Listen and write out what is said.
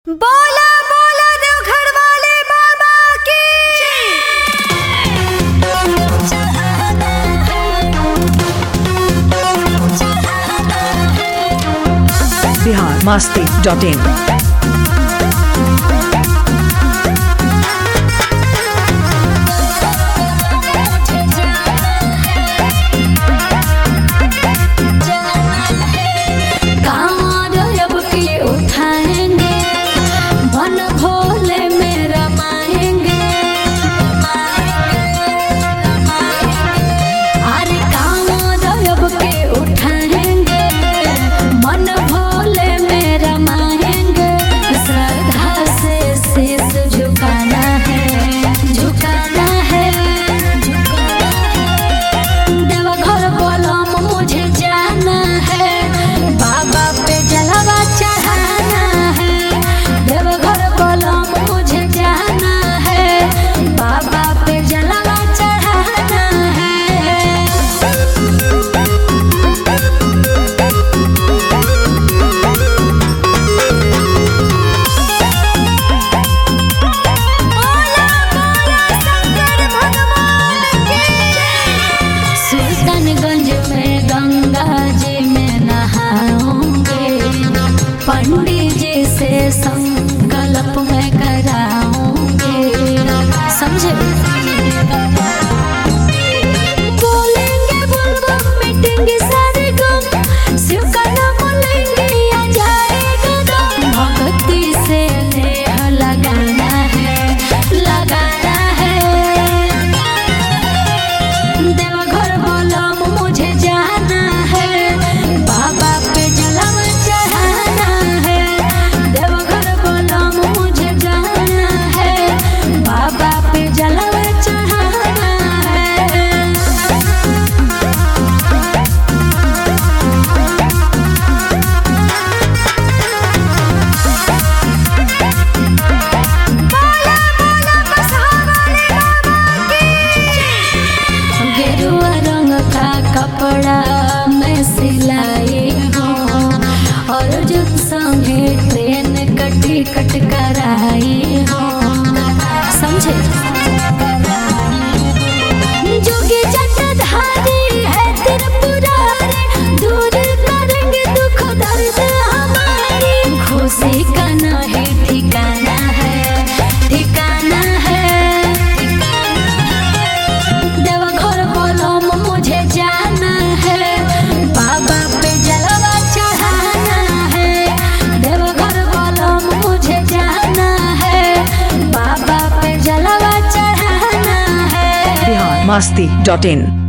बोला बोला देवघर वाले बाबा की biharmasti.in पंडित जी से संकल्प मैं कराऊंगे, समझे? बोलेंगे बुलबुल मिटेंगे सारे गम, शिव का नाम लेंगे आ जाएगा दम। भक्ति से नेह लगाना है, लगाना है। देवघर बोलो मुझे जाना है, बाबा पे जलवा चढ़ाना है। देवघर बोलो मुझे जाना है, बाबा पे जलवा चढ़ाना है। गेरुआ रंग का कपड़ा मैं सिलाई हूँ और जो संगे ट्रेन का टिकट कराई हूँ, समझे? जोगी जटाधारी है त्रिपुरारी, दूर करेंगे दुख दर्द हमारी। खुशी का नहीं ठिकाना है, ठिकाना है। देवघर बोलो मुझे जाना है, बाबा पे जलवा चढ़ाना है। देवघर बोलो मुझे जाना है, बाबा पे जलवा चढ़ाना है। biharmasti.in